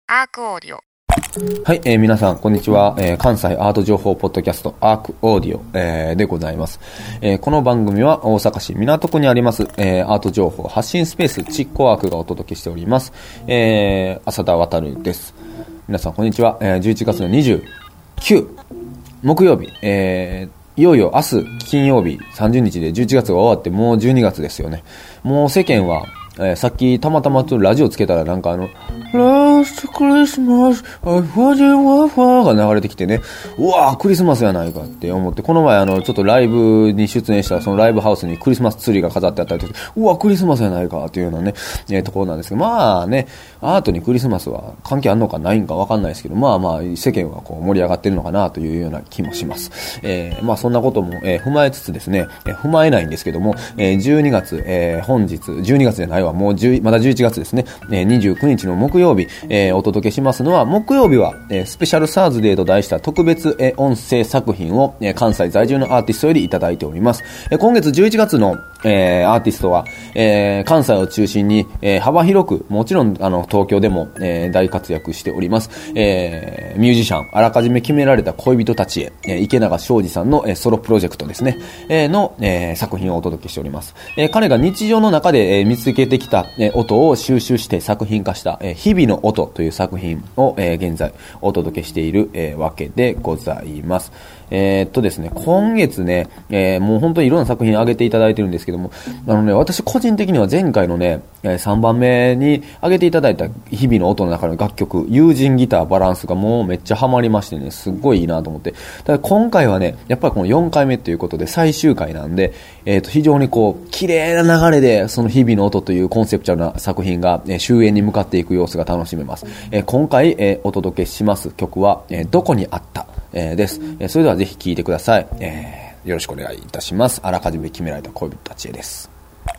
アークオーディオ。 はい、皆さんこんにちは、関西アート情報ポッドキャストアークオーディオ、でございます、この番組は大阪市港区にあります、アート情報発信スペースチッコアークがお届けしております、浅田渉です。皆さんこんにちは、11月の29木曜日、いよいよ明日金曜日30日で11月が終わってもう12月ですよね。もう世間はさっきたまたまちょっとラジオつけたらラストクリスマスフォージンワーファーが流れてきてね、うわークリスマスやないかって思って、この前ちょっとライブに出演したらそのライブハウスにクリスマスツリーが飾ってあったりとか、うわクリスマスやないかっていうようなね、ところなんですけど、まあね、アートにクリスマスは関係あるのかないんかわかんないですけど、まあまあ世間はこう盛り上がってるのかなというような気もします。まあそんなことも、踏まえつつですね、踏まえないんですけども、12月、本日12月じゃないわ、もうまだ11月ですね、29日の木曜日、お届けしますのは、木曜日は、スペシャルサーズデーと題した特別、音声作品を、関西在住のアーティストよりいただいております。今月11月の、アーティストは、関西を中心に、幅広く、もちろん東京でも、大活躍しております、ミュージシャンあらかじめ決められた恋人たちへ、池永昌司さんの、ソロプロジェクトですね、の、作品をお届けしております。彼が日常の中で、見つけてきた、音を収集して作品化した、日々の音という作品を、現在お届けしている、わけでございます。ですね、今月ね、もう本当にいろんな作品上げていただいてるんですけども、私個人的には前回のね、3番目に上げていただいた日々の音の中の楽曲、友人ギターバランスがもうめっちゃハマりましてね、すっごいいいなと思って。ただ今回はね、やっぱりこの4回目ということで最終回なんで、非常にこう、綺麗な流れでその日々の音というコンセプチュアルな作品が、終焉に向かっていく様子が楽しめます。今回、お届けします曲は、どこにあった、です。それではぜひ聴いてください。よろしくお願いいたします。あらかじめ決められた恋人たちへです。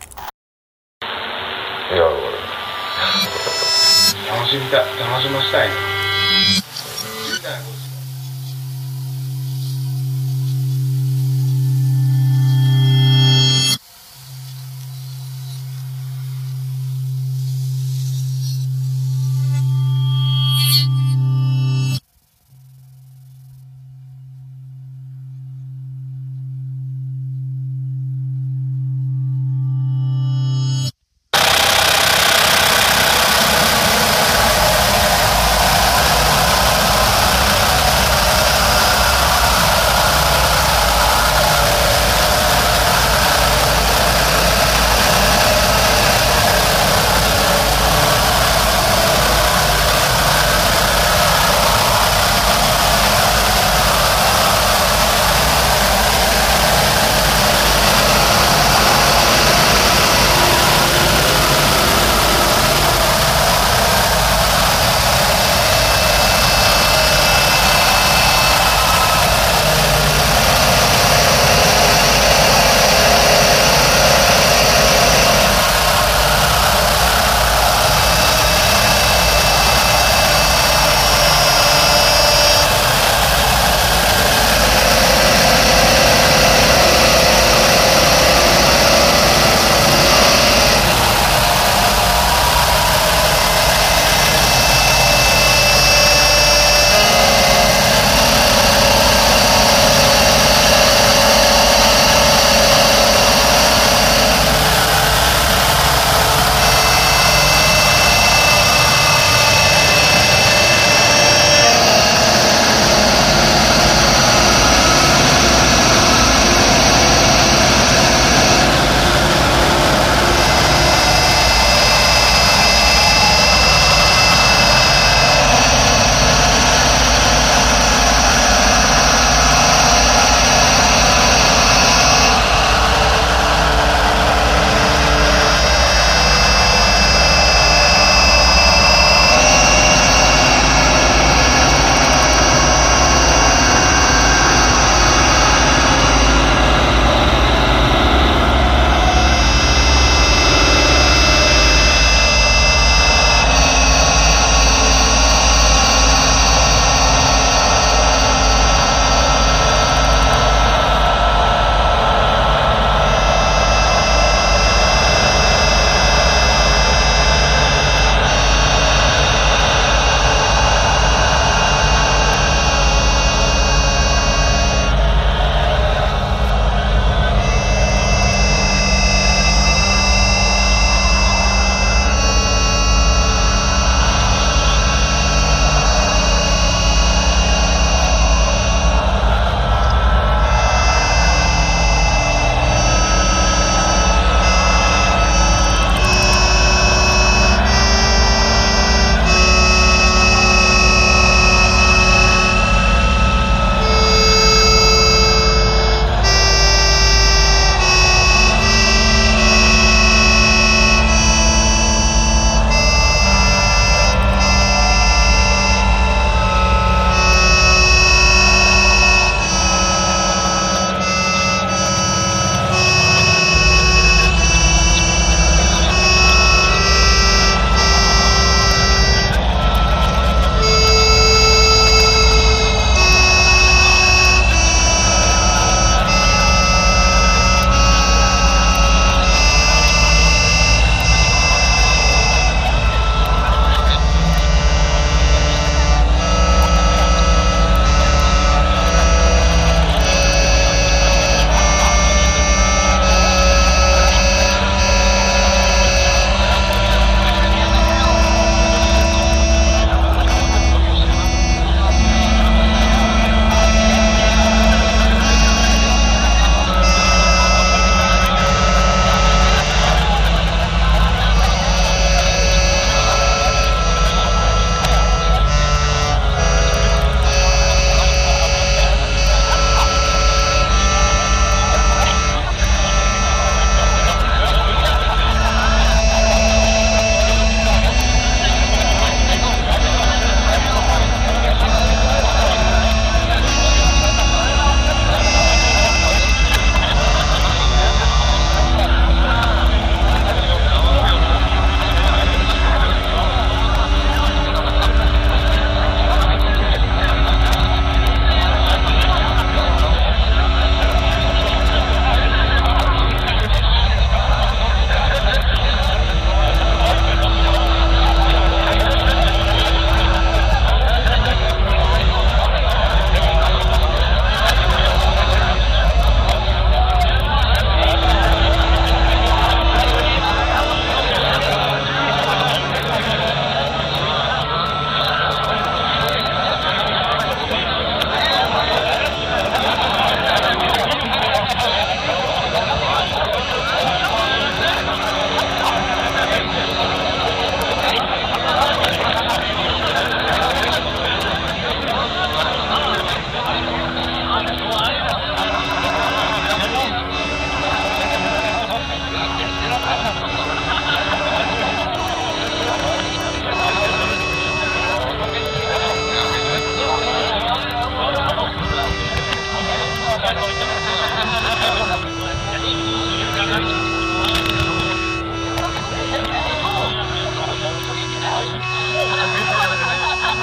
いや、楽しましたい。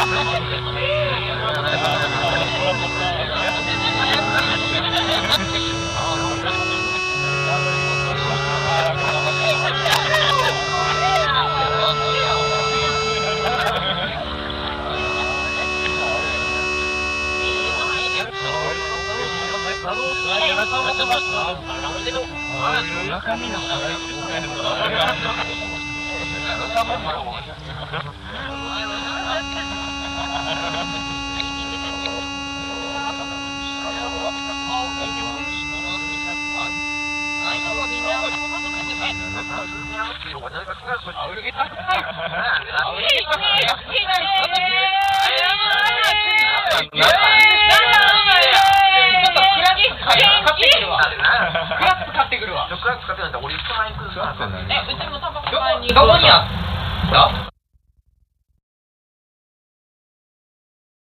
クラッツ買ってくるわ。クラッツ買ってくるんだったら俺1万円くるさ。